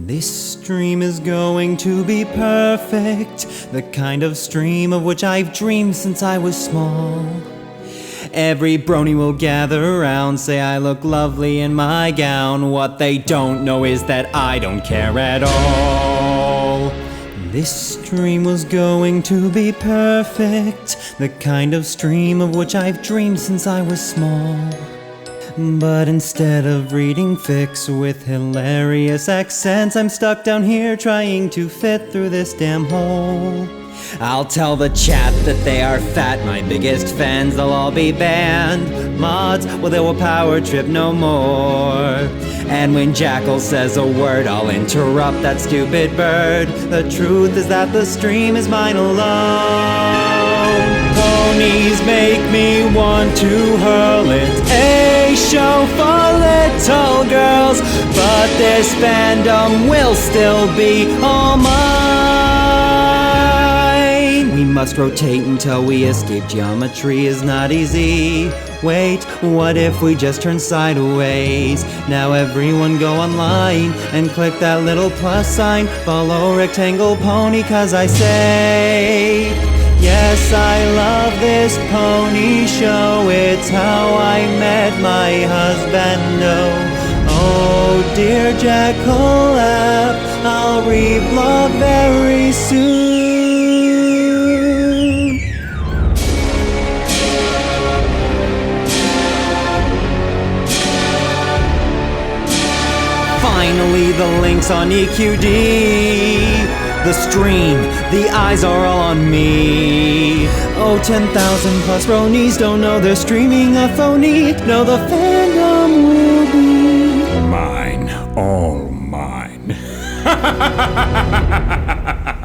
This stream is going to be perfect, the kind of stream of which I've dreamed since I was small. Every brony will gather around, say I look lovely in my gown. What they don't know is that I don't care at all. This stream was going to be perfect, the kind of stream of which I've dreamed since I was small. But instead of reading fics with hilarious accents, I'm stuck down here trying to fit through this damn hole. I'll tell the chat that they are fat, my biggest fans, they'll all be banned. Mods, well they will power trip no more. And when Jackal says a word, I'll interrupt that stupid bird. The truth is that the stream is mine alone. Ponies make me want to hurl it. A show for little girls, but this fandom will still be all mine. We must rotate until we escape. Geometry is not easy. Wait, what if we just turn sideways? Now everyone go online and click that little plus sign. Follow Rectangle Pony, 'cause I say yes, I love this pony show. It's how I met my husband, no. Oh dear Jackal app, I'll reblog very soon. Finally the link's on EQD. The stream, the eyes are all on me. Oh, 10,000 plus bronies don't know they're streaming a phony. No, the fandom will be mine, all mine.